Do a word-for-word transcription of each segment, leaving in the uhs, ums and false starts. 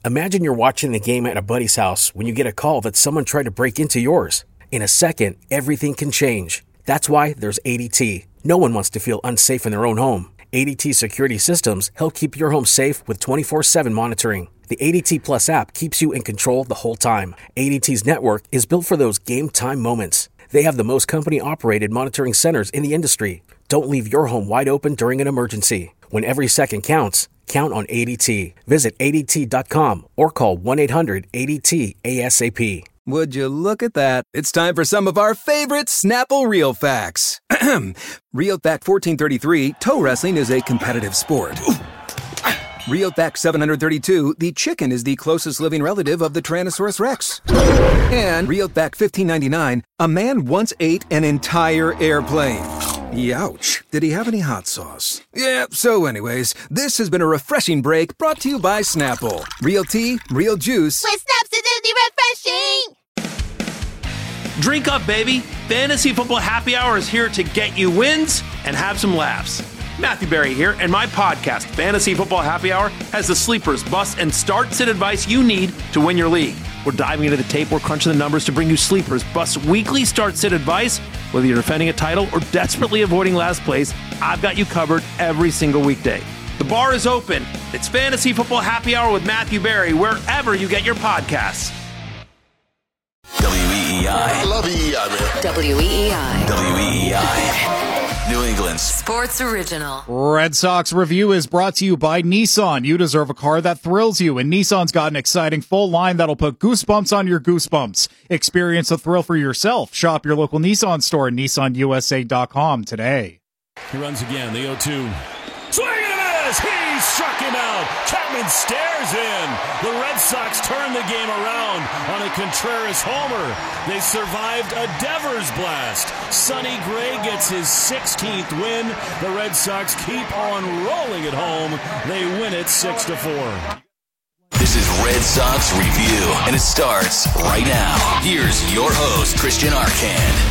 Imagine you're watching the game at a buddy's house when you get a call that someone tried to break into yours. In a second, everything can change. That's why there's A D T. No one wants to feel unsafe in their own home. A D T security systems help keep your home safe with twenty-four seven monitoring. The A D T Plus app keeps you in control the whole time. A D T's network is built for those game time moments. They have the most company-operated monitoring centers in the industry. Don't leave your home wide open during an emergency. When every second counts, count on A D T. Visit A D T dot com or call one eight hundred A D T A S A P. Would you look at that? It's time for some of our favorite Snapple Real Facts. Real Fact fourteen thirty-three, toe wrestling is a competitive sport. Real Fact seven hundred thirty-two, the chicken is the closest living relative of the Tyrannosaurus Rex. And Real Fact fifteen ninety-nine, a man once ate an entire airplane. Youch. Did he have any hot sauce? Yeah, so anyways, this has been a refreshing break brought to you by Snapple. Real tea, real juice. With Snap's acidity refreshing! Drink up, baby. Fantasy Football Happy Hour is here to get you wins and have some laughs. Matthew Berry here, and my podcast, Fantasy Football Happy Hour, has the sleepers, bust, and start-sit advice you need to win your league. We're diving into the tape, we're crunching the numbers to bring you sleepers, bust, weekly start-sit advice. Whether you're defending a title or desperately avoiding last place, I've got you covered every single weekday. The bar is open. It's Fantasy Football Happy Hour with Matthew Berry, wherever you get your podcasts. W E E I. I love E E I, man. W E E I. W E E I. New England's Sports Original. Red Sox Review is brought to you by Nissan. You deserve a car that thrills you, and Nissan's got an exciting full line that'll put goosebumps on your goosebumps. Experience the thrill for yourself. Shop your local Nissan store at Nissan U S A dot com today. He runs again, the oh two. Swing and a miss! He struck him out! Chapman stares in! The Red Sox turn the game around on a Contreras homer. They survived a Devers blast. Sonny Gray gets his sixteenth win. The Red Sox keep on rolling at home. They win it six to four. This is Red Sox Review, and it starts right now. Here's your host, Christian Arcand.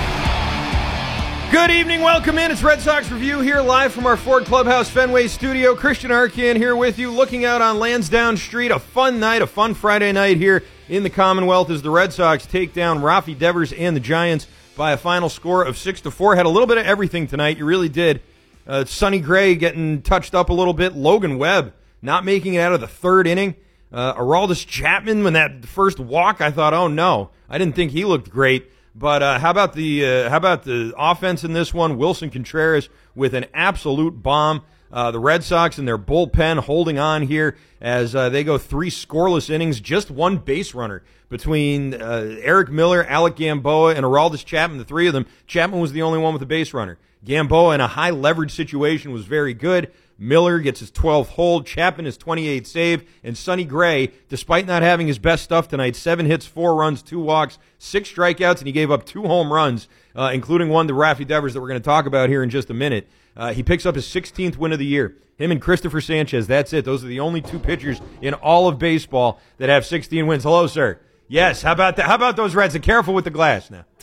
Good evening, welcome in. It's Red Sox Review here live from our Ford Clubhouse Fenway studio. Christian Arcand here with you, looking out on Lansdowne Street. A fun night, a fun Friday night here in the Commonwealth as the Red Sox take down Rafi Devers and the Giants by a final score of six to four. Had a little bit of everything tonight, you really did. Uh, Sonny Gray getting touched up a little bit. Logan Webb not making it out of the third inning. Uh, Aroldis Chapman, when that first walk, I thought, oh no, I didn't think he looked great. But uh, how about the uh, how about the offense in this one? Wilson Contreras with an absolute bomb. Uh, the Red Sox and their bullpen holding on here as uh, they go three scoreless innings, just one base runner between uh, Eric Miller, Alec Gamboa, and Aroldis Chapman. The three of them. Chapman was the only one with a base runner. Gamboa in a high leverage situation was very good. Miller gets his twelfth hold, Chapman his twenty-eighth save, and Sonny Gray, despite not having his best stuff tonight, seven hits, four runs, two walks, six strikeouts, and he gave up two home runs, uh, including one to Rafi Devers that we're going to talk about here in just a minute. Uh, he picks up his sixteenth win of the year. Him and Christopher Sanchez, that's it. Those are the only two pitchers in all of baseball that have sixteen wins. Hello, sir. Yes, how about that? How about those Reds? And careful with the glass now.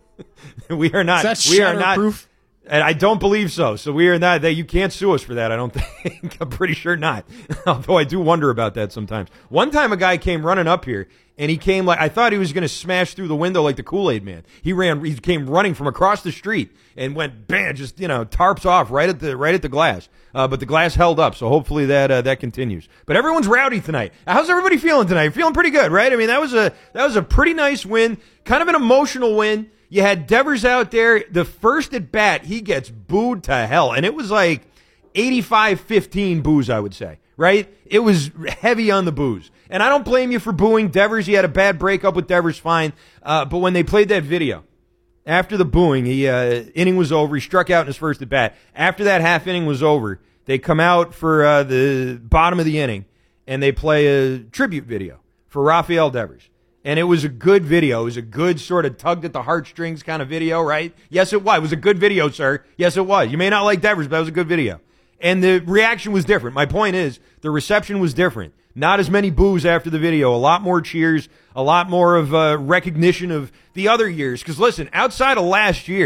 we are not. Is that we are not. Shatterproof? And I don't believe so. So we are not, that you can't sue us for that, I don't think. I'm pretty sure not. Although I do wonder about that sometimes. One time a guy came running up here, and he came like, I thought he was going to smash through the window like the Kool-Aid Man. He ran, he came running from across the street and went, bam, just, you know, tarps off right at the, right at the glass. Uh, but the glass held up, so hopefully that, uh, that continues. But everyone's rowdy tonight. How's everybody feeling tonight? Feeling pretty good, right? I mean, that was a, that was a pretty nice win. Kind of an emotional win. You had Devers out there. The first at bat, he gets booed to hell. And it was like eighty-five fifteen boos, I would say, right? It was heavy on the boos. And I don't blame you for booing Devers. He had a bad breakup with Devers, fine. Uh, but when they played that video, after the booing, he uh, inning was over. He struck out in his first at bat. After that half inning was over, they come out for uh, the bottom of the inning, and they play a tribute video for Rafael Devers. And it was a good video. It was a good sort of tugged at the heartstrings kind of video, right? Yes, it was. It was a good video, sir. Yes, it was. You may not like Devers, but it was a good video. And the reaction was different. My point is, the reception was different. Not as many boos after the video. A lot more cheers. A lot more of uh, recognition of the other years. Because listen, outside of last year,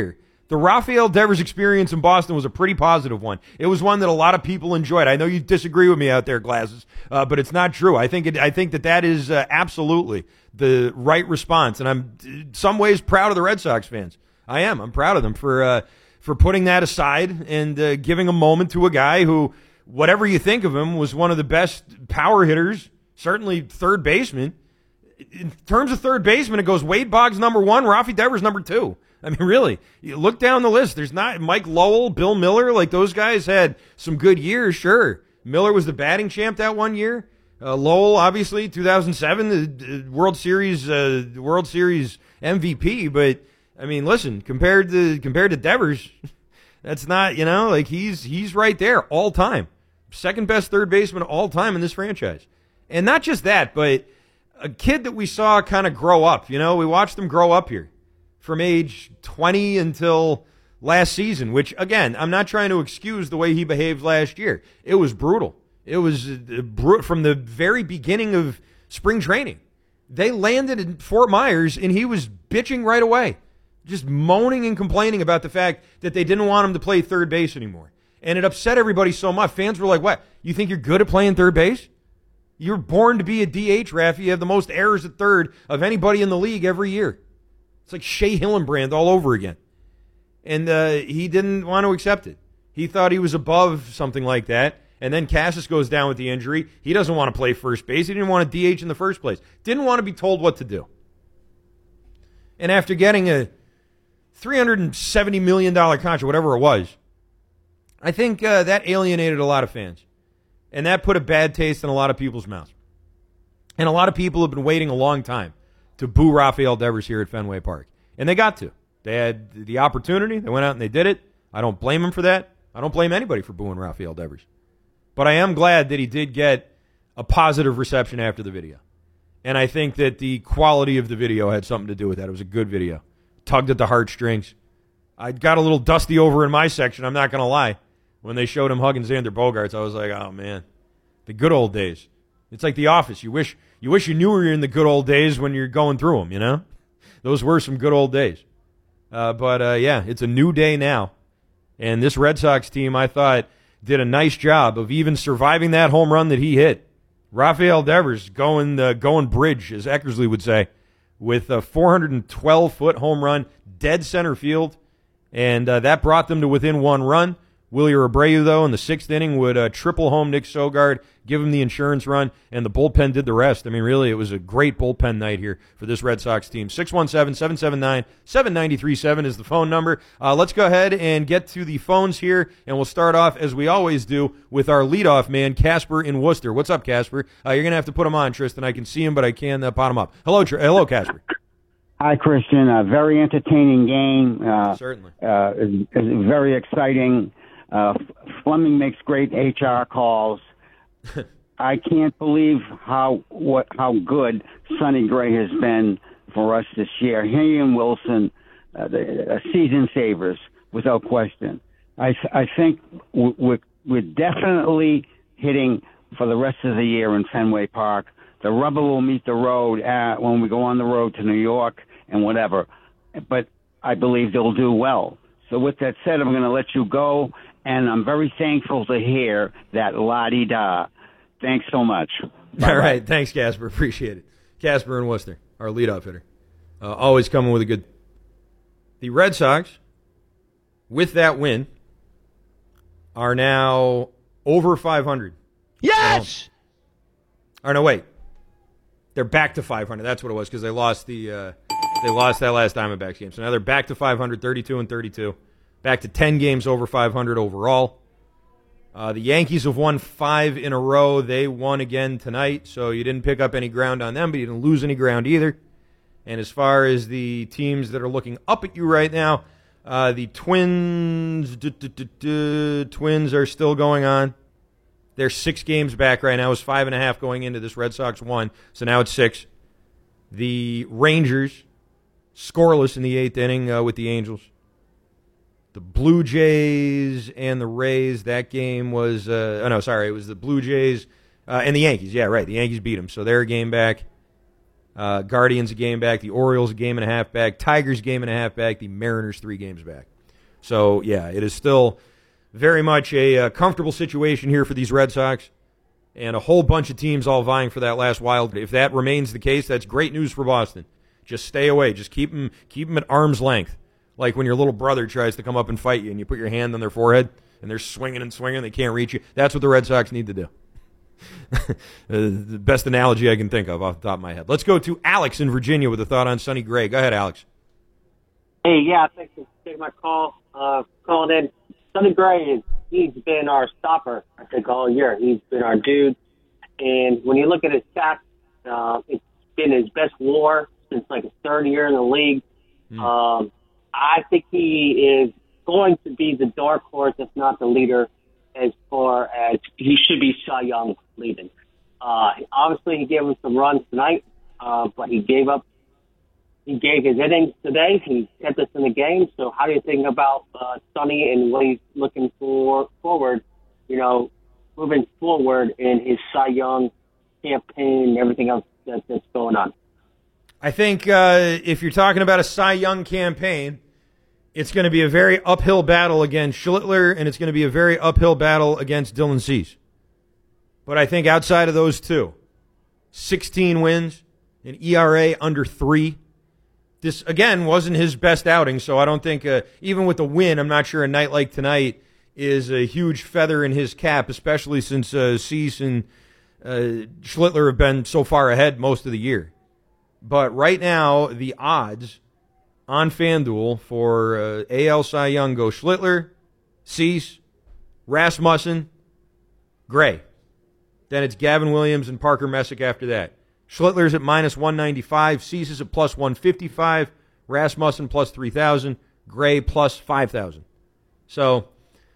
The Rafael Devers experience in Boston was a pretty positive one. It was one that a lot of people enjoyed. I know you disagree with me out there, Glasses, uh, but it's not true. I think it, I think that that is uh, absolutely the right response, and I'm in some ways proud of the Red Sox fans. I am. I'm proud of them for uh, for putting that aside and uh, giving a moment to a guy who, whatever you think of him, was one of the best power hitters, certainly third baseman. In terms of third baseman, it goes Wade Boggs number one, Rafi Devers number two. I mean, really, you look down the list. There's not Mike Lowell, Bill Miller, like those guys had some good years, sure. Miller was the batting champ that one year. Uh, Lowell, obviously, two thousand seven, the uh, World Series, uh, World Series M V P. But I mean, listen, compared to compared to Devers, that's not, you know, like he's he's right there all time, second best third baseman all time in this franchise, and not just that, but a kid that we saw kind of grow up. You know, we watched him grow up here. From age twenty until last season, which, again, I'm not trying to excuse the way he behaved last year. It was brutal. It was uh, br- from the very beginning of spring training. They landed in Fort Myers, and he was bitching right away, just moaning and complaining about the fact that they didn't want him to play third base anymore. And it upset everybody so much. Fans were like, what, you think you're good at playing third base? You're born to be a D H, Rafi. You have the most errors at third of anybody in the league every year. It's like Shea Hillenbrand all over again. And uh, he didn't want to accept it. He thought he was above something like that. And then Cassis goes down with the injury. He doesn't want to play first base. He didn't want to D H in the first place. Didn't want to be told what to do. And after getting a three hundred seventy million dollars contract, whatever it was, I think uh, that alienated a lot of fans. And that put a bad taste in a lot of people's mouths. And a lot of people have been waiting a long time to boo Rafael Devers here at Fenway Park. And they got to. They had the opportunity. They went out and they did it. I don't blame them for that. I don't blame anybody for booing Rafael Devers. But I am glad that he did get a positive reception after the video. And I think that the quality of the video had something to do with that. It was a good video. Tugged at the heartstrings. I got a little dusty over in my section, I'm not going to lie. When they showed him hugging Xander Bogaerts, I was like, oh, man. The good old days. It's like The Office. You wish you wish you knew you were in the good old days when you're going through them, you know? Those were some good old days. Uh, but, uh, yeah, it's a new day now. And this Red Sox team, I thought, did a nice job of even surviving that home run that he hit. Rafael Devers going uh, going bridge, as Eckersley would say, with a four hundred twelve foot home run, dead center field. And uh, that brought them to within one run. Willie Abreu, though, in the sixth inning would uh, triple home Nick Sogard, give him the insurance run, and the bullpen did the rest. I mean, really, it was a great bullpen night here for this Red Sox team. six one seven, seven seven nine, seven nine three seven is the phone number. Uh, let's go ahead and get to the phones here, and we'll start off, as we always do, with our leadoff man, Casper in Worcester. What's up, Casper? Uh, you're going to have to put him on, Tristan. I can see him, but I can't uh, pot him up. Hello, Tr- Hello, Casper. Hi, Christian. A very entertaining game. Uh, Certainly. Uh, it's, it's very exciting. Uh, Fleming makes great H R calls. I can't believe how what how good Sonny Gray has been for us this year. He and Wilson, uh, the uh, season savers, without question. I I think we're we're definitely hitting for the rest of the year in Fenway Park. The rubber will meet the road at, when we go on the road to New York and whatever. But I believe they'll do well. So with that said, I'm going to let you go. And I'm very thankful to hear that la-di-da. Thanks so much. Bye-bye. All right. Thanks, Casper. Appreciate it. Casper in Worcester, our leadoff hitter. Uh, always coming with a good... The Red Sox, with that win, are now over five hundred. Yes! Or no, wait. They're back to five hundred. That's what it was, because they lost the uh, they lost that last Diamondbacks game. So now they're back to five hundred, thirty-two and thirty-two. Back to ten games over five hundred overall. Uh, the Yankees have won five in a row. They won again tonight, so you didn't pick up any ground on them, but you didn't lose any ground either. And as far as the teams that are looking up at you right now, uh, the Twins, duh, duh, duh, duh, Twins are still going on. They're six games back right now. It was five and a half going into this Red Sox one, so now it's six. The Rangers, scoreless in the eighth inning uh, with the Angels. The Blue Jays and the Rays, that game was, uh, oh no, sorry, it was the Blue Jays uh, and the Yankees. Yeah, right, the Yankees beat them, so they're a game back. Uh, Guardians a game back. The Orioles a game and a half back. Tigers game and a half back. The Mariners three games back. So, yeah, it is still very much a uh, comfortable situation here for these Red Sox, and a whole bunch of teams all vying for that last wild. If that remains the case, that's great news for Boston. Just stay away. Just keep them, keep them at arm's length. Like when your little brother tries to come up and fight you and you put your hand on their forehead and they're swinging and swinging, they can't reach you. That's what the Red Sox need to do. uh, the best analogy I can think of off the top of my head. Let's go to Alex in Virginia with a thought on Sonny Gray. Go ahead, Alex. Hey, yeah, thanks for taking my call. Uh, calling in. Sonny Gray, is, he's been our stopper, I think, all year. He's been our dude. And when you look at his stats, uh, it's been his best WAR since like his third year in the league. Mm. Um, I think he is going to be the dark horse, if not the leader, as far as he should be Cy Young leading. Uh, obviously, he gave us some runs tonight, uh, but he gave up. He gave his innings today. He kept us in the game. So, how do you think about uh, Sonny and what he's looking for forward? You know, moving forward in his Cy Young campaign and everything else that, that's going on. I think uh, if you're talking about a Cy Young campaign, it's going to be a very uphill battle against Schlittler, and it's going to be a very uphill battle against Dylan Cease. But I think outside of those two, sixteen wins, an E R A under three. This, again, wasn't his best outing, so I don't think, uh, even with the win, I'm not sure a night like tonight is a huge feather in his cap, especially since uh, Cease and uh, Schlittler have been so far ahead most of the year. But right now, the odds on FanDuel for uh, A L Cy Young go Schlittler, Cease, Rasmussen, Gray. Then it's Gavin Williams and Parker Messick after that. Schlittler's at minus one ninety-five, Cease is at plus one fifty-five, Rasmussen plus three thousand, Gray plus five thousand. So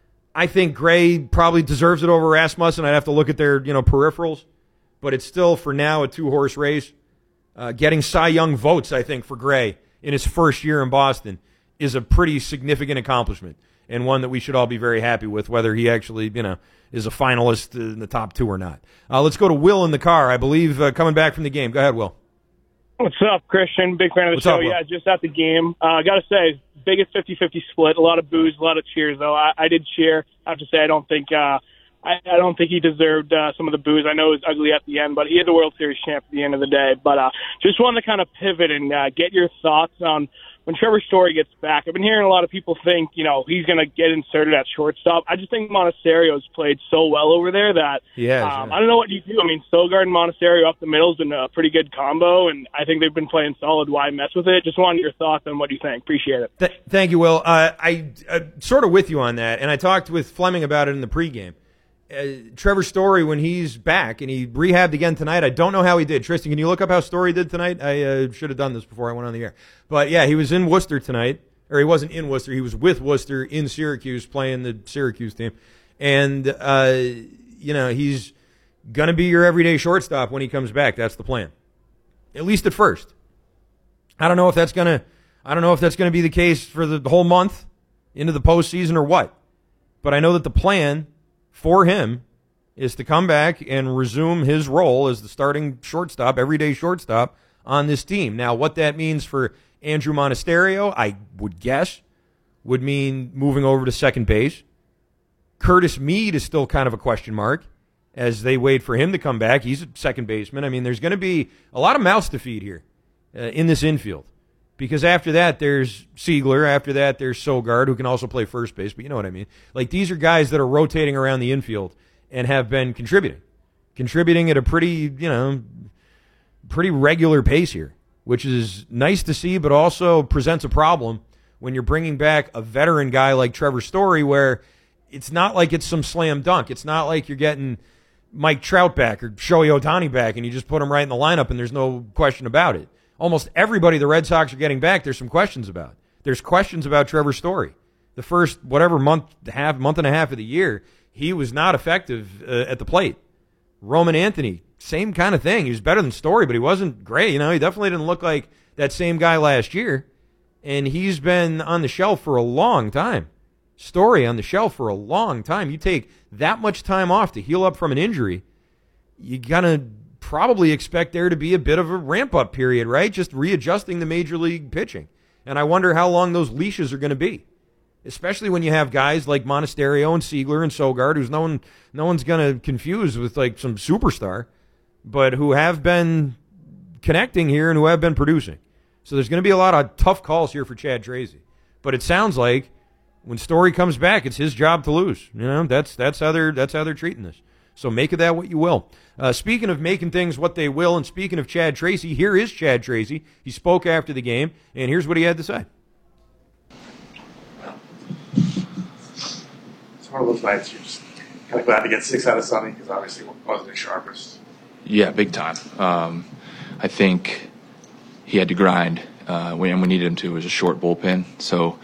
I think Gray probably deserves it over Rasmussen. I'd have to look at their, you know, peripherals, but it's still, for now, a two-horse race. Uh, getting Cy Young votes, I think, for Gray in his first year in Boston is a pretty significant accomplishment, and one that we should all be very happy with, whether he actually, you know, is a finalist in the top two or not. Uh, let's go to Will in the car, I believe, uh, coming back from the game. Go ahead, Will. What's up, Christian? Big fan of the What's show. up, Will? Yeah, just at the game. I uh, got to say, biggest fifty-fifty split. A lot of boos, a lot of cheers, though. I, I did cheer. I have to say, I don't think uh, I, I don't think he deserved uh, some of the boos. I know it was ugly at the end, but he had the World Series champ at the end of the day. But uh, just wanted to kind of pivot and uh, get your thoughts on when Trevor Story gets back. I've been hearing a lot of people think, you know, he's going to get inserted at shortstop. I just think Monasterio's played so well over there that yes, um, yeah. I don't know what you do. I mean, Sogard and Monasterio up the middle has been a pretty good combo, and I think they've been playing solid. Why mess with it? Just wanted your thoughts on what you think. Appreciate it. Th- thank you, Will. Uh, I uh, sort of with you on that, and I talked with Fleming about it in the pregame. Uh, Trevor Story, when he's back, and he rehabbed again tonight, I don't know how he did. Tristan, can you look up how Story did tonight? I uh, should have done this before I went on the air. But, yeah, he was in Worcester tonight. Or he wasn't in Worcester. He was with Worcester in Syracuse playing the Syracuse team. And, uh, you know, he's going to be your everyday shortstop when he comes back. That's the plan, at least at first. I don't know if that's going to I don't know if that's going to be the case for the whole month into the postseason or what. But I know that the plan for him is to come back and resume his role as the starting shortstop, everyday shortstop on this team. Now, what that means for Andrew Monasterio, I would guess, would mean moving over to second base. Curtis Mead is still kind of a question mark as they wait for him to come back. He's a second baseman. I mean, there's going to be a lot of mouths to feed here uh, in this infield. Because after that, there's Siegler. After that, there's Sogard, who can also play first base. But you know what I mean. Like, these are guys that are rotating around the infield and have been contributing. Contributing at a pretty, you know, pretty regular pace here, which is nice to see, but also presents a problem when you're bringing back a veteran guy like Trevor Story, where it's not like it's some slam dunk. It's not like you're getting Mike Trout back or Shohei Ohtani back and you just put him right in the lineup and there's no question about it. Almost everybody the Red Sox are getting back, there's some questions about. There's questions about Trevor Story. The first, whatever, month, half, month and a half of the year, he was not effective uh, at the plate. Roman Anthony, same kind of thing. He was better than Story, but he wasn't great. You know, he definitely didn't look like that same guy last year. And he's been on the shelf for a long time. Story on the shelf for a long time. You take that much time off to heal up from an injury, you gotta probably expect there to be a bit of a ramp-up period, right? Just readjusting the major league pitching. And I wonder how long those leashes are going to be. especially when you have guys like Monasterio and Siegler and Sogard, who's no one, no one's going to confuse with like some superstar, but who have been connecting here and who have been producing. So there's going to be a lot of tough calls here for Chad Tracy. But it sounds like when Story comes back, it's his job to lose. You know, that's that's how they're that's how they're treating this. So make of that what you will. Uh, speaking of making things what they will, and speaking of Chad Tracy, here is Chad Tracy. He spoke after the game, and here's what he had to say. It's one of those nights you're just kind of glad to get six out of Sonny because obviously it wasn't his sharpest. Yeah, big time. Um, I think he had to grind, uh, and we needed him to. It was a short bullpen, so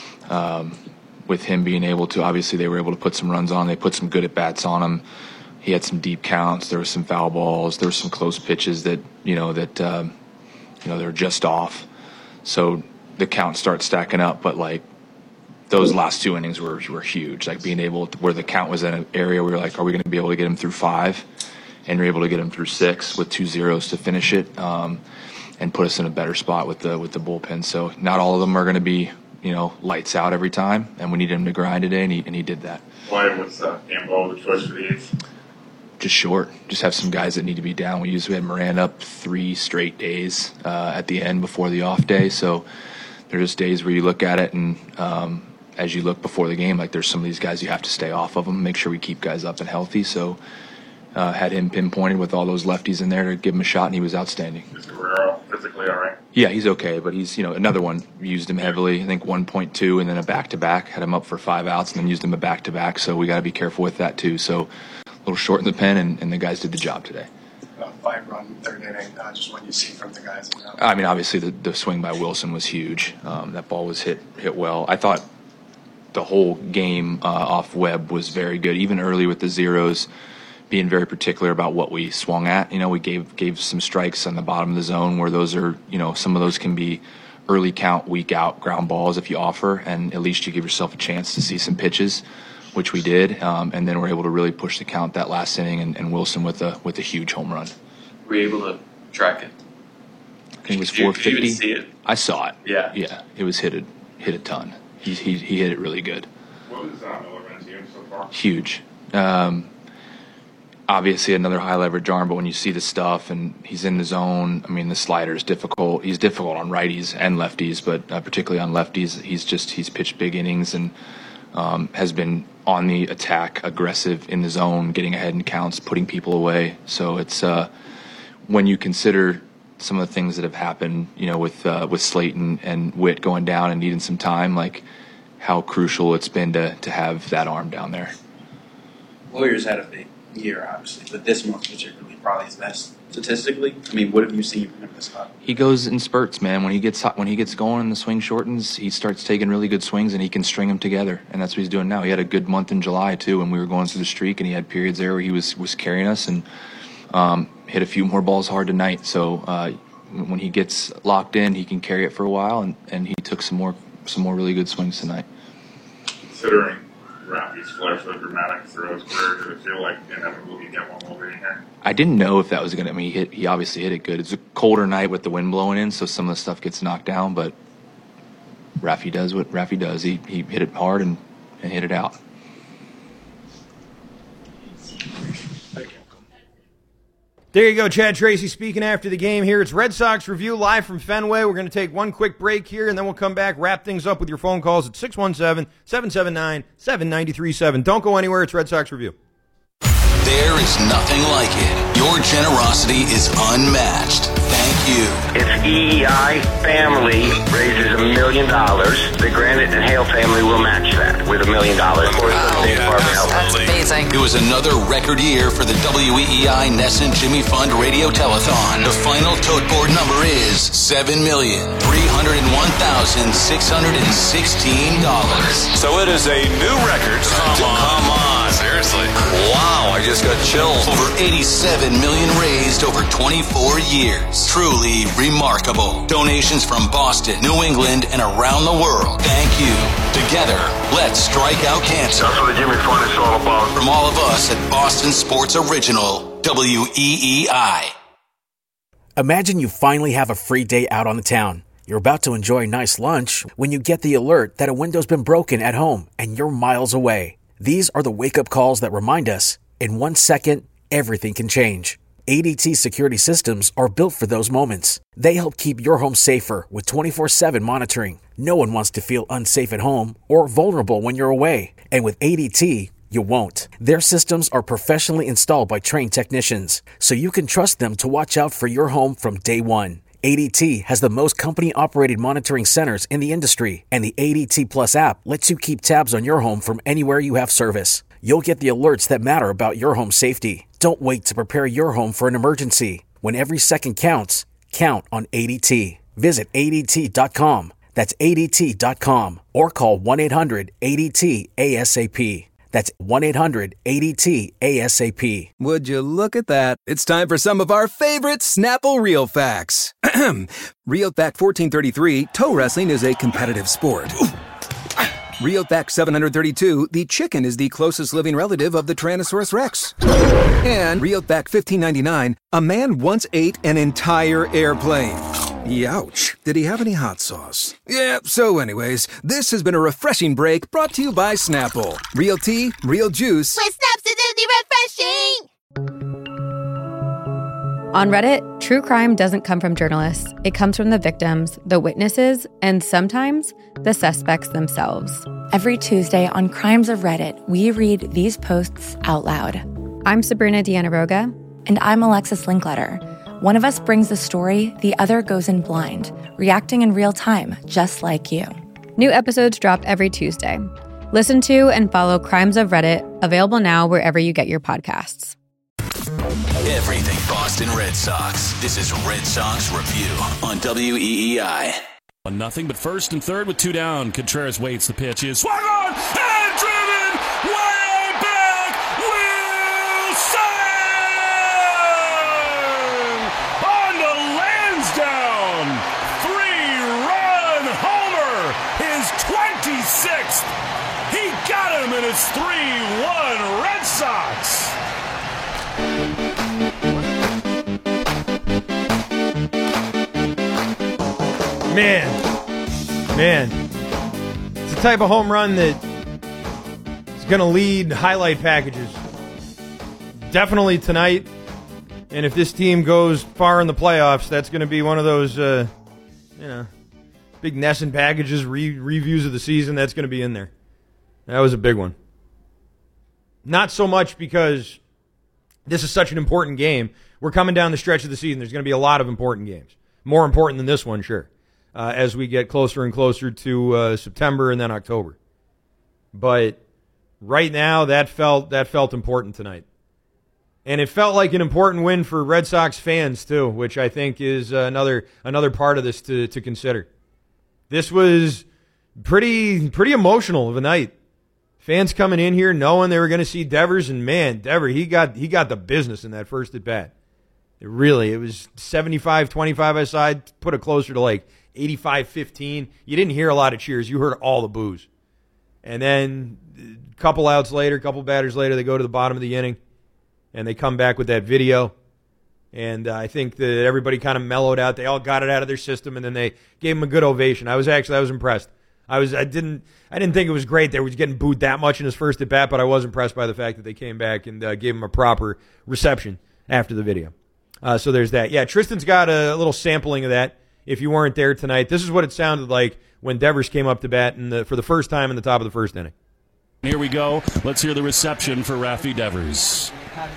um, with him being able to, obviously they were able to put some runs on. They put some good at-bats on him. He had some deep counts. There were some foul balls. There were some close pitches that, you know, that, um, you know, they were just off. So the count starts stacking up, but, like, those last two innings were were huge. Like, being able to, where the count was in an area where we were like, are we going to be able to get him through five? And you're able to get him through six with two zeros to finish it, um, and put us in a better spot with the with the bullpen. So not all of them are going to be, you know, lights out every time, and we needed him to grind today, and he and he did that. Why was uh, Gamble the choice for the eighth? Just short. Just have some guys that need to be down. We usually had Moran up three straight days uh, at the end before the off day. So there's just days where you look at it, and um, as you look before the game, like there's some of these guys you have to stay off of them, make sure we keep guys up and healthy. So uh, had him pinpointed with all those lefties in there to give him a shot, and he was outstanding. Is Guerrero physically all right? Yeah, he's okay, but he's, you know, another one. Used him heavily. I think one point two and then a back-to-back. Had him up for five outs and then used him a back-to-back. So we got to be careful with that too. So a little short in the pen, and, and the guys did the job today. Uh, five-run third inning, uh, just what you see from the guys. You know? I mean, obviously the, the swing by Wilson was huge. Um, that ball was hit hit well. I thought the whole game uh, off Webb was very good, even early with the zeros, being very particular about what we swung at. You know, we gave gave some strikes on the bottom of the zone where those are, you know, some of those can be early count, weak out ground balls if you offer, and at least you give yourself a chance to see some pitches, which we did, um, and then we're able to really push the count that last inning, and, and Wilson with a with a huge home run. Were you able to track it? I think it was four fifty. four fifty. Did you even see it? I saw it. Yeah. Yeah, it was hit it, hit a ton. He, he, he hit it really good. What was uh, Miller been to you so far? Huge. Um, obviously another high leverage arm, but when you see the stuff and he's in the zone, I mean, the slider is difficult. He's difficult on righties and lefties, but uh, particularly on lefties, he's just, he's pitched big innings and um, has been on the attack, aggressive in the zone, getting ahead in counts, putting people away. So it's, uh, when you consider some of the things that have happened, you know, with, uh, with Slayton and Witt going down and needing some time, like how crucial it's been to, to have that arm down there. Warriors had a big year, obviously, but this month particularly probably his best statistically. I mean, what have you seen from him this spot? He goes in spurts, man. When he gets hot, when he gets going and the swing shortens, he starts taking really good swings and he can string them together, and that's what he's doing now. He had a good month in July too, when we were going through the streak, and he had periods there where he was was carrying us and um, hit a few more balls hard tonight. So uh, when he gets locked in, he can carry it for a while, and, and he took some more some more really good swings tonight. Considering Rafi's flash so dramatic through his career, did it feel like inevitable you get one more in here? I didn't know if that was going to. I mean, he hit. He obviously hit it good. It's a colder night with the wind blowing in, so some of the stuff gets knocked down. But Rafi does what Rafi does. He he hit it hard and, and hit it out. There you go, Chad Tracy speaking after the game here. It's Red Sox Review live from Fenway. We're going to take one quick break here, and then we'll come back, wrap things up with your phone calls at six one seven, seven seven nine, seven nine three seven. Don't go anywhere. It's Red Sox Review. There is nothing like it. Your generosity is unmatched. Thank you. If E E I family raises a million dollars, the Granite and Hale family will match that with a million dollars. Wow, yeah, that's amazing. It was another record year for the W E E I Ness and Jimmy Fund Radio Telethon. The final tote board number is seven million, three hundred one thousand, six hundred sixteen dollars. So it is a new record. Come on. Come on. Seriously. Wow, I just got chills. Over eighty-seven million raised over twenty-four years. Truly remarkable. Donations from Boston, New England, and around the world. Thank you. Together, let's strike out cancer. That's what the Jimmy Fund is all about. From all of us at Boston Sports Original, W E E I. Imagine you finally have a free day out on the town. You're about to enjoy a nice lunch when you get the alert that a window's been broken at home and you're miles away. These are the wake-up calls that remind us, in one second, everything can change. A D T security systems are built for those moments. They help keep your home safer with twenty-four seven monitoring. No one wants to feel unsafe at home or vulnerable when you're away. And with A D T, you won't. Their systems are professionally installed by trained technicians, so you can trust them to watch out for your home from day one. A D T has the most company-operated monitoring centers in the industry, and the A D T Plus app lets you keep tabs on your home from anywhere you have service. You'll get the alerts that matter about your home safety. Don't wait to prepare your home for an emergency. When every second counts, count on A D T. Visit A D T dot com. That's A D T dot com. Or call one eight hundred A D T A S A P. That's one eight hundred A D T A S A P. Would you look at that? It's time for some of our favorite Snapple Real Facts. Real Fact fourteen thirty-three, toe wrestling is a competitive sport. Real Fact seven hundred thirty-two, the chicken is the closest living relative of the Tyrannosaurus Rex. And Real Fact fifteen ninety-nine, a man once ate an entire airplane. Youch. Did he have any hot sauce? Yeah, so anyways, this has been a refreshing break brought to you by Snapple. Real tea, real juice. With Snaps refreshing! On Reddit, true crime doesn't come from journalists. It comes from the victims, the witnesses, and sometimes the suspects themselves. Every Tuesday on Crimes of Reddit, we read these posts out loud. I'm Sabrina Dianaroga. And I'm Alexis Linkletter. One of us brings the story, the other goes in blind, reacting in real time, just like you. New episodes drop every Tuesday. Listen to and follow Crimes of Reddit, available now wherever you get your podcasts. Everything Boston Red Sox. This is Red Sox Review on W E E I. On nothing but first and third with two down. Contreras waits. The pitch is swung on and driven way back. Wilson on to Lansdowne. Three-run homer. His twenty-sixth. He got him, and it's three one Red Sox. Man, man, it's the type of home run that is going to lead highlight packages. Definitely tonight. And if this team goes far in the playoffs, that's going to be one of those, uh, you know, big Nesson packages, re- reviews of the season. That's going to be in there. That was a big one. Not so much because this is such an important game. We're coming down the stretch of the season. There's going to be a lot of important games. More important than this one, sure. Uh, as we get closer and closer to uh, September and then October. But right now, that felt that felt important tonight. And it felt like an important win for Red Sox fans, too, which I think is uh, another another part of this to, to consider. This was pretty pretty emotional of a night. Fans coming in here knowing they were going to see Devers, and man, Devers, he got he got the business in that first at bat. It really, it was seventy-five twenty-five aside, put it closer to like eighty-five fifteen. You didn't hear a lot of cheers. You heard all the boos. And then a couple outs later, a couple batters later, they go to the bottom of the inning, and they come back with that video. And uh, I think that everybody kind of mellowed out. They all got it out of their system, and then they gave him a good ovation. I was actually I was impressed. I was I didn't I didn't think it was great they were getting booed that much in his first at bat, but I was impressed by the fact that they came back and uh, gave him a proper reception after the video. Uh, so there's that. Yeah, Tristan's got a little sampling of that. If you weren't there tonight, this is what it sounded like when Devers came up to bat in the, for the first time in the top of the first inning. Here we go. Let's hear the reception for Rafi Devers.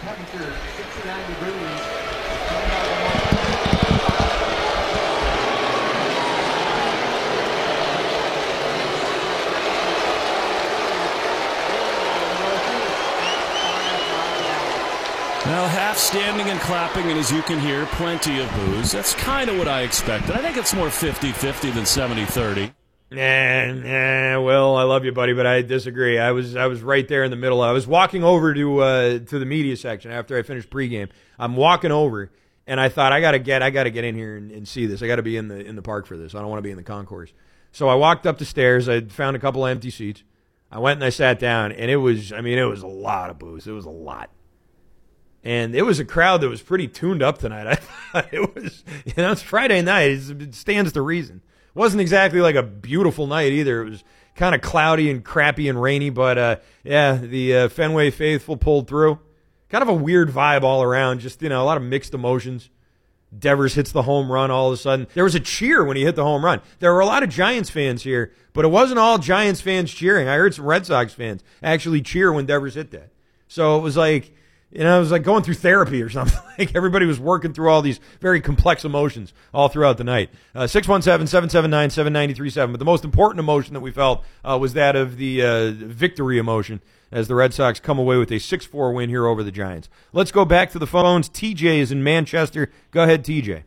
Well, half standing and clapping, and as you can hear, plenty of boos. That's kind of what I expected. I think it's more fifty-fifty than seventy-thirty. Nah, nah, Will, I love you, buddy, but I disagree. I was I was right there in the middle. I was walking over to uh, to the media section after I finished pregame. I'm walking over, and I thought I gotta get I gotta get in here and, and see this. I gotta be in the in the park for this. I don't want to be in the concourse. So I walked up the stairs. I found a couple of empty seats. I went and I sat down, and it was I mean it was a lot of boos. It was a lot. And it was a crowd that was pretty tuned up tonight. I thought it was, you know, it's Friday night. It's, it stands to reason. Wasn't exactly like a beautiful night either. It was kind of cloudy and crappy and rainy, but uh, yeah, the uh, Fenway faithful pulled through. Kind of a weird vibe all around, just, you know, a lot of mixed emotions. Devers hits the home run all of a sudden. There was a cheer when he hit the home run. There were a lot of Giants fans here, but it wasn't all Giants fans cheering. I heard some Red Sox fans actually cheer when Devers hit that. So it was like, you know, it was like going through therapy or something. Like everybody was working through all these very complex emotions all throughout the night. Uh, six one seven, seven seven nine, seven nine three seven. But the most important emotion that we felt uh, was that of the uh, victory emotion as the Red Sox come away with a six four win here over the Giants. Let's go back to the phones. T J is in Manchester. Go ahead, T J.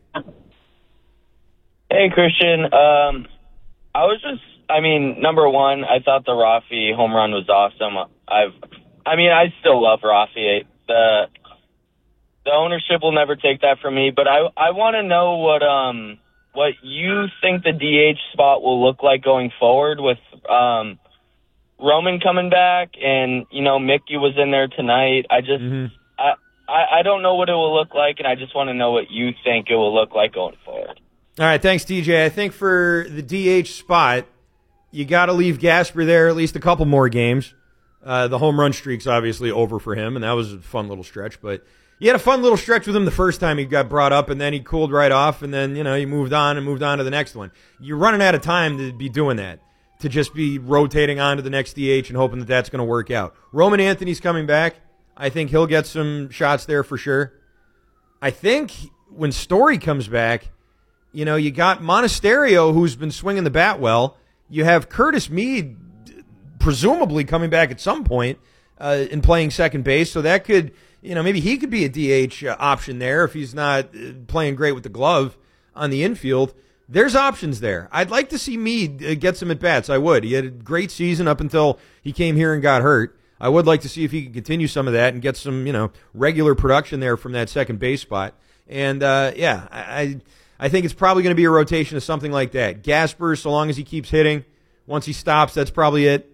Hey, Christian. Um, I was just, I mean, number one, I thought the Rafi home run was awesome. I've, I mean, I still love Rafi. The the ownership will never take that from me, but I I want to know what um what you think the D H spot will look like going forward with um Roman coming back, and you know Mickey was in there tonight. I just mm-hmm. I, I I don't know what it will look like, and I just want to know what you think it will look like going forward. All right, thanks, T J. I think for the D H spot, you got to leave Gasper there at least a couple more games. Uh, the home run streak's obviously over for him, and that was a fun little stretch. But you had a fun little stretch with him the first time he got brought up, and then he cooled right off, and then, you know, he moved on and moved on to the next one. You're running out of time to be doing that, to just be rotating on to the next D H and hoping that that's going to work out. Roman Anthony's coming back. I think he'll get some shots there for sure. I think when Story comes back, you know, you got Monasterio, who's been swinging the bat well. You have Curtis Mead presumably coming back at some point uh, and playing second base, so that could, you know, maybe he could be a D H uh, option there if he's not uh, playing great with the glove on the infield. There's options there. I'd like to see Mead uh, get some at-bats. I would. He had a great season up until he came here and got hurt. I would like to see if he can continue some of that and get some, you know, regular production there from that second base spot. And, uh, yeah, I I think it's probably going to be a rotation of something like that. Gasper, so long as he keeps hitting. Once he stops, that's probably it.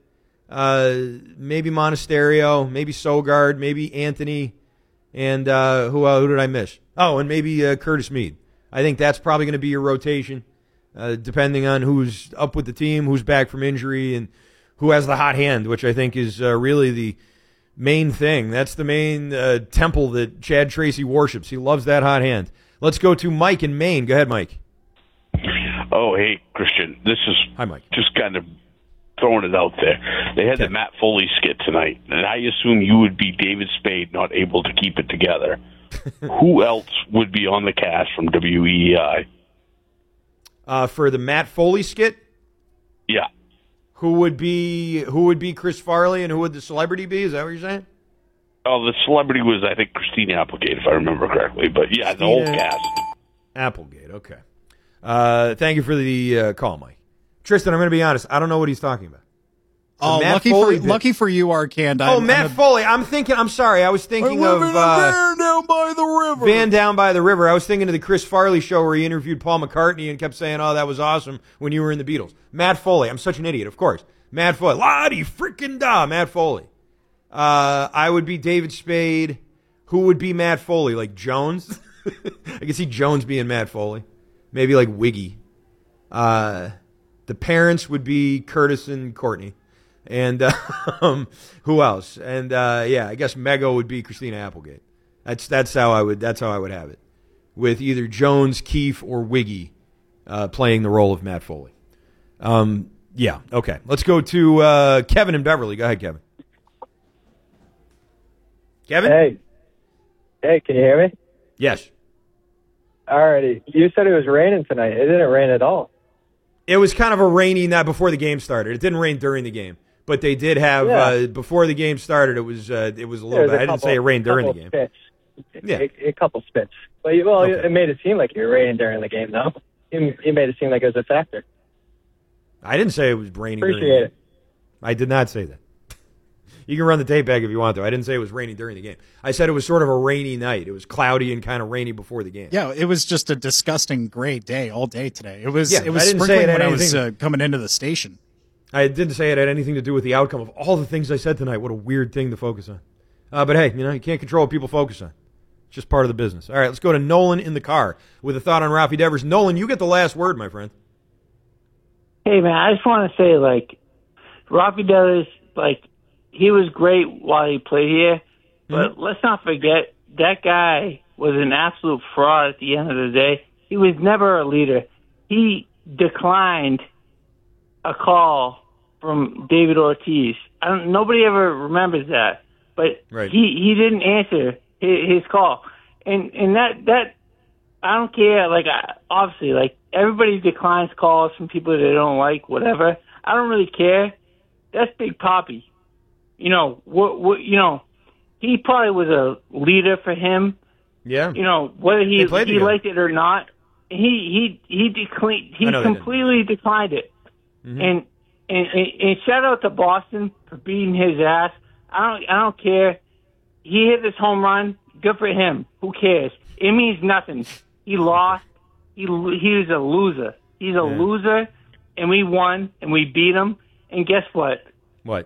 Uh, maybe Monasterio, maybe Sogard, maybe Anthony, and uh, who uh, who did I miss? Oh, and maybe uh, Curtis Mead. I think that's probably going to be your rotation, uh, depending on who's up with the team, who's back from injury, and who has the hot hand, which I think is uh, really the main thing. That's the main uh, temple that Chad Tracy worships. He loves that hot hand. Let's go to Mike in Maine. Go ahead, Mike. Oh, hey, Christian. This is Hi, Mike. Just kind of throwing it out there. They had okay. the Matt Foley skit tonight, and I assume you would be David Spade, not able to keep it together. Who else would be on the cast from W E E I? Uh, for the Matt Foley skit? Yeah. Who would be who would be Chris Farley, and who would the celebrity be? Is that what you're saying? Oh, the celebrity was, I think, Christina Applegate, if I remember correctly. But, yeah, Christina the whole cast. Applegate, okay. Uh, thank you for the uh, call, Mike. Tristan, I'm going to be honest. I don't know what he's talking about. So oh, lucky Foley for, lucky for you, Arcand. Oh, I'm, Matt I'm a, Foley. I'm thinking, I'm sorry. I was thinking I of uh, Van Down by the River. Van Down by the River. I was thinking of the Chris Farley show where he interviewed Paul McCartney and kept saying, oh, that was awesome when you were in the Beatles. Matt Foley. I'm such an idiot, of course. Matt Foley. La-di freaking da, Matt Foley. Uh, I would be David Spade. Who would be Matt Foley? Like Jones? I can see Jones being Matt Foley. Maybe like Wiggy. Uh, the parents would be Curtis and Courtney. And uh, um, who else? And uh, yeah, I guess Mego would be Christina Applegate. That's that's how I would that's how I would have it, with either Jones, Keefe, or Wiggy uh, playing the role of Matt Foley. Um, yeah, okay. Let's go to uh, Kevin in Beverly. Go ahead, Kevin. Kevin? Hey. Hey, can you hear me? Yes. Alrighty. You said it was raining tonight. It didn't rain at all. It was kind of a rainy night before the game started. It didn't rain during the game, but they did have yeah. uh, before the game started. It was uh, it was a little bit. I didn't say it rained during the game. Spits. Yeah, a, a couple spits. But well, okay. it made it seem like it raining during the game, though. You, you made it seem like it was a factor. I didn't say it was raining. Appreciate during the game. it. I did not say that. You can run the tape back if you want to. I didn't say it was raining during the game. I said it was sort of a rainy night. It was cloudy and kind of rainy before the game. Yeah, it was just a disgusting gray day all day today. It was yeah, it was I didn't sprinkling say it when anything, I was uh, coming into the station. I didn't say it had anything to do with the outcome of all the things I said tonight. What a weird thing to focus on. Uh, but hey, you know, you can't control what people focus on. It's just part of the business. All right, let's go to Nolan in the car with a thought on Rafi Devers. Nolan, you get the last word, my friend. Hey, man, I just want to say, like, Rafi Devers, like, he was great while he played here, but mm-hmm. let's not forget that guy was an absolute fraud at the end of the day. He was never a leader. He declined a call from David Ortiz. I don't, nobody ever remembers that, but right. he, he didn't answer his, his call. And and that, that I don't care. Like, I, obviously, like, everybody declines calls from people they don't like, whatever. I don't really care. That's Big Papi. You know, what, what, you know, he probably was a leader for him. Yeah. You know, whether he he liked it or not, he he he declined. He completely declined it. Mm-hmm. And, and and and shout out to Boston for beating his ass. I don't I don't care. He hit this home run. Good for him. Who cares? It means nothing. He lost. He he was a loser. He's a yeah. loser, and we won, and we beat him. And guess what? What?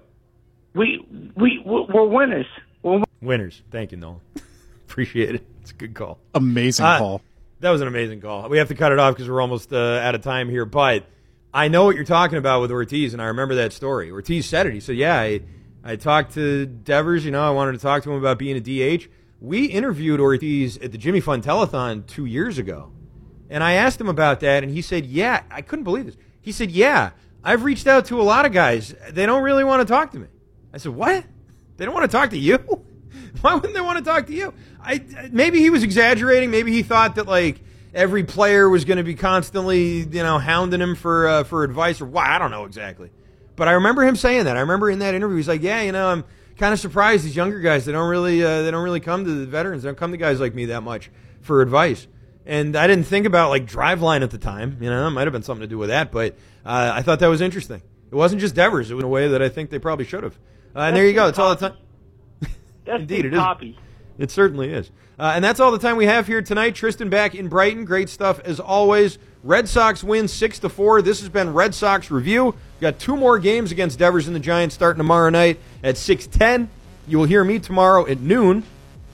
We we we're winners. We're win- winners. Thank you, Nolan. Appreciate it. It's a good call. Amazing uh, call. That was an amazing call. We have to cut it off because we're almost uh, out of time here. But I know what you're talking about with Ortiz, and I remember that story. Ortiz said it. He said, "Yeah, I, I talked to Devers. You know, I wanted to talk to him about being a D H." We interviewed Ortiz at the Jimmy Fund Telethon two years ago, and I asked him about that, and he said, "Yeah, I couldn't believe this." He said, "Yeah, I've reached out to a lot of guys. They don't really want to talk to me." I said, "What? They don't want to talk to you? Why wouldn't they want to talk to you?" I maybe he was exaggerating. Maybe he thought that like every player was going to be constantly, you know, hounding him for uh, for advice or why. I don't know exactly, but I remember him saying that. I remember in that interview, he's like, "Yeah, you know, I'm kind of surprised these younger guys. They don't really uh, they don't really come to the veterans. They don't come to guys like me that much for advice." And I didn't think about like Driveline at the time. You know, it might have been something to do with that, but uh, I thought that was interesting. It wasn't just Devers. It was in a way that I think they probably should have. Uh, and there you go. That's all the time. That's Indeed, it Papi. is. It certainly is. Uh, and that's all the time we have here tonight. Tristan back in Brighton. Great stuff as always. Red Sox win six to four. This has been Red Sox Review. We've got two more games against Devers and the Giants starting tomorrow night at six ten. You will hear me tomorrow at noon.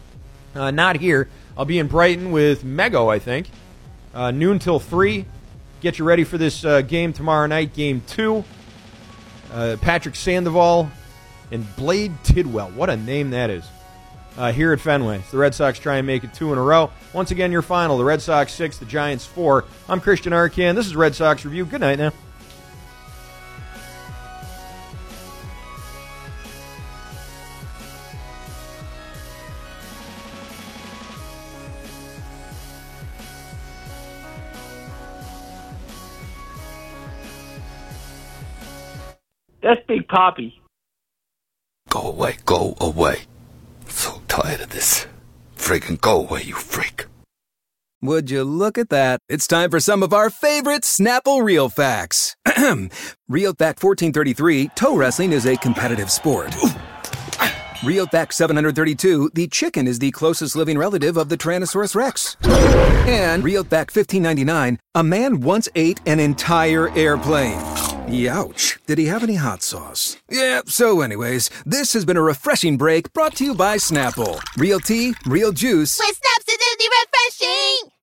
Uh, not here. I'll be in Brighton with Mego, I think. Uh, noon till three. Get you ready for this uh, game tomorrow night, game two. Uh, Patrick Sandoval and Blade Tidwell. What a name that is. Uh, here at Fenway. The Red Sox try and make it two in a row. Once again, your final. The Red Sox six, the Giants four. I'm Christian Arcand. This is Red Sox Review. Good night now. That's Big Papi. Go away, go away. So tired of this. Freaking go away, you freak. Would you look at that? It's time for some of our favorite Snapple Real Facts. Real Fact fourteen thirty-three, toe wrestling is a competitive sport. Real Fact seven hundred thirty-two, the chicken is the closest living relative of the Tyrannosaurus Rex. And Real Fact fifteen ninety-nine, a man once ate an entire airplane. Youch. Did he have any hot sauce? Yeah, so anyways, this has been a refreshing break brought to you by Snapple. Real tea, real juice. With Snap's acidity refreshing!